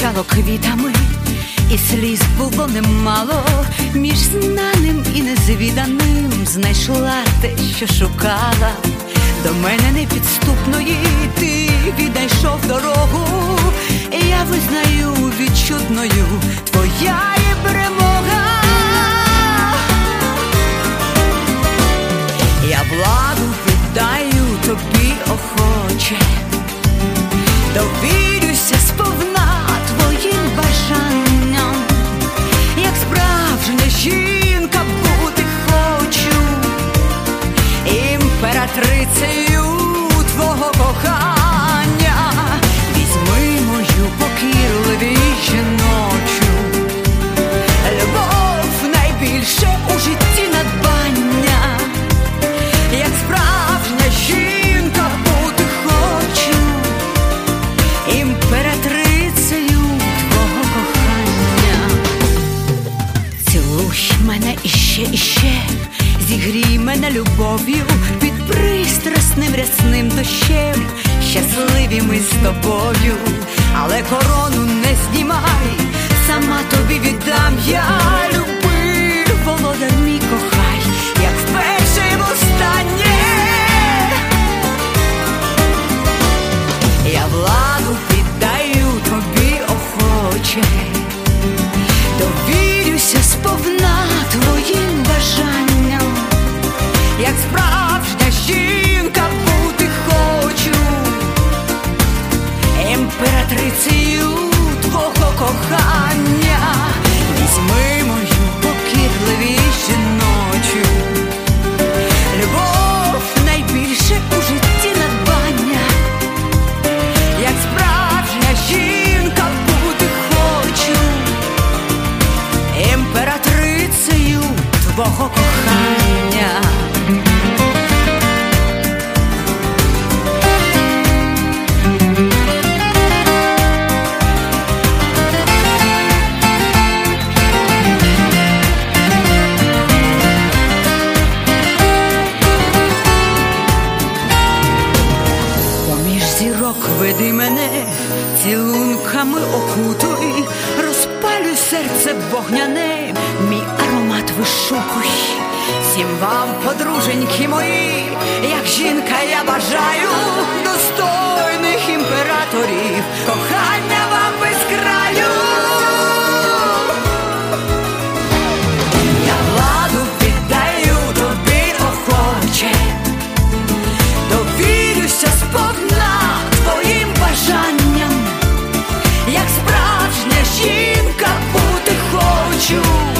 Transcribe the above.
звучало квітами, і сліз було немало. Між знаним і незвіданим знайшла те, що шукала. До мене непідступної ти віднайшов дорогу, і я визнаю відчутною твоя є перемога. Я владу віддаю тобі охоче, довірюся сповна твоїм бажанням. Як справжня жінка бути хочу, імператрицею твого кохання. Візьми мою покірливість жіночу, любов найбільше у житті надбання. Як справжня жінка бути хочу, імператрицею твого кохання. Цілуй мене іще, зігрій мене любов'ю під пристрасним рясним дощем. Щасливі ми з тобою, але корону не знімай, сама тобі віддам я. Люби, володар мій, кохай, як вперше і востаннє. Я владу віддаю тобі охоче, довірюся сповна твоїм бажанням. Як справжня жінка бути хочу, імператрицею твого кохання. Візьми мою покірливість жіночу, любов найбільше у житті надбання. Як справжня жінка бути хочу, імператрицею твого кохання. Веди мене, цілунками окутуй, розпалюй серце вогняне, мій аромат вишукуй. Всім вам, подруженьки мої, як жінка я бажаю достойних імператорів, кохання вам без краю. Я владу віддаю тобі охоче, довірюся сповна твоїм бажанням. Як справжня жінка бути хочу,